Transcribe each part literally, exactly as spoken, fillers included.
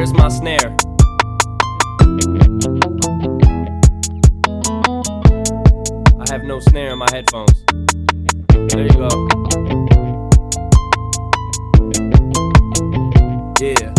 Where's my snare? I have no snare in my headphones. There you go. Yeah.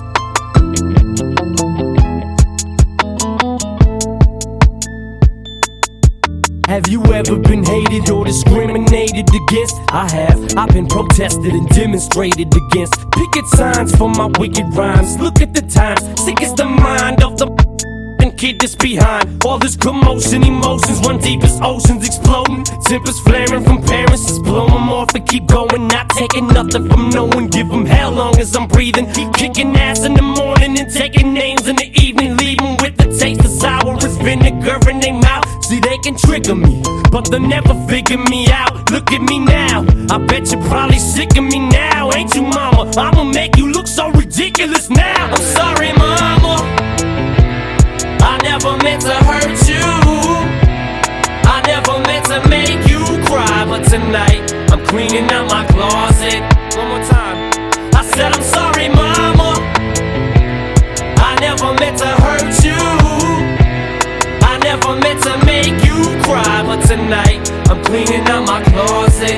Have you ever been hated or discriminated against? I have. I've been protested and demonstrated against. Picket signs for my wicked rhymes. Look at the times. Sick is the mind of the kid that's behind all this commotion. Emotions run deep as oceans exploding. Tempers flaring from parents, just blow them off and keep going. Not taking nothing from no one. Give them hell long as I'm breathing. Keep kicking ass in the morning and taking names in the evening. Leaving with the taste of sour as vinegar in their mouth. See, they can trigger me, but they'll never figure me out. Look at me now, I bet you're probably sick of me now. Ain't you, mama? I'ma make you look so ridiculous now. I'm sorry, mama, I never meant to hurt you. I never meant to make you cry. But tonight, I'm cleaning out my closet. One more time. I said I'm sorry, mama, I never meant to hurt you. I never meant to make you cry. But tonight, I'm cleaning out my closet.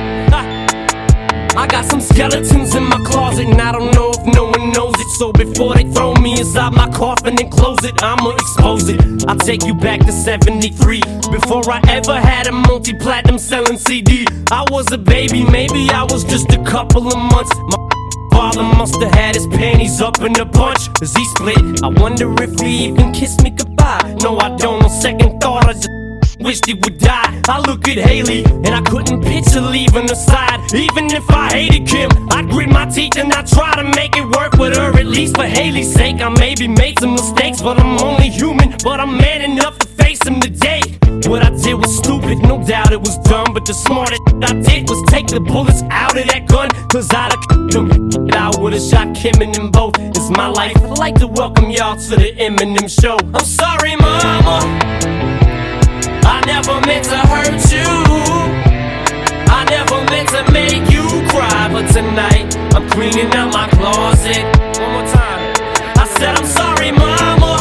I got some skeletons in my closet, and I don't know if no one knows it. So before they throw me inside my coffin and close it, I'ma expose it. I'll take you back to seventy-three, before I ever had a multi-platinum selling C D. I was a baby, maybe I was just a couple of months. My father must've had his panties up in a bunch as he split. I wonder if he even kissed me goodbye. No, I don't. On second thought, I just wished he would die. I look at Haley and I couldn't picture leaving her side. Even if I hated Kim, I'd grit my teeth and I'd try to make it work with her. At least for Haley's sake, I maybe made some mistakes, but I'm only human. But I'm man enough to face them today. What I did was stupid, no doubt it was dumb, but the smartest I did was take the bullets out of that gun. Cause I'd have k***ed them, I would've shot Kim and them both. It's my life, I'd like to welcome y'all to the Eminem show. I'm sorry, mama, I never meant to hurt you. I never meant to make you cry. But tonight, I'm cleaning out my closet. One more time. I said I'm sorry, mama,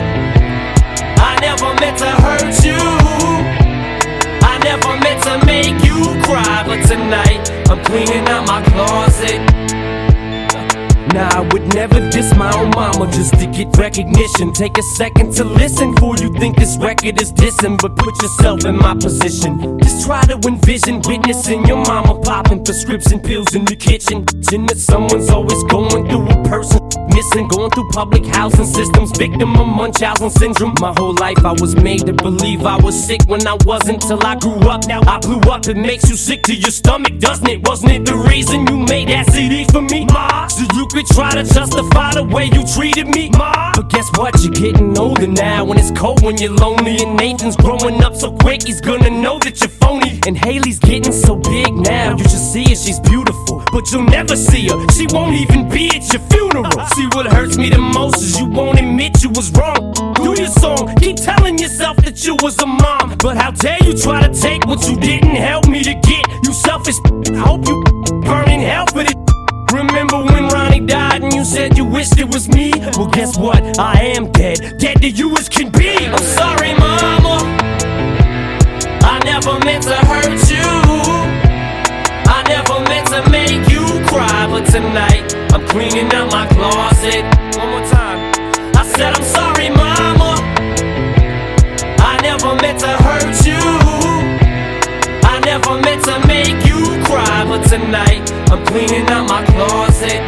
I never meant to hurt you. I never meant to make you cry. But tonight, I'm cleaning out my closet. Nah, I would never diss my own mama just to get recognition. Take a second to listen before you think this record is dissing. But put yourself in my position. Just try to envision witnessing your mama popping prescription pills in the kitchen. That someone's always going through a person missing. Going through public housing systems, victim of Munchausen syndrome. My whole life I was made to believe I was sick when I wasn't, till I grew up. Now I blew up. It makes you sick to your stomach, doesn't it? Wasn't it the reason you made that C D for me, ma? So you could try to justify the way you treated me, ma. But guess what? You're getting older now, and it's cold when you're lonely. And Nathan's growing up so quick, he's gonna know that you're phony. And Haley's getting so big now, you should see her, she's beautiful, but you'll never see her. She won't even be at your funeral. See, what hurts me the most is you won't admit you was wrong. Do your song, keep telling yourself that you was a mom, but how dare you try to take what you didn't help me to get. You selfish, I hope you burn in hell for this. Remember when Ronnie died and you said you wished it was me? Well, guess what? I am dead, dead to you as can be. I'm sorry, mama, I never meant to hurt you. I never meant to make you cry. But tonight, I'm cleaning out my closet. One more time. I said I'm sorry, mama, I never meant to hurt you. I never meant to make you cry. But tonight, I'm cleaning out my closet.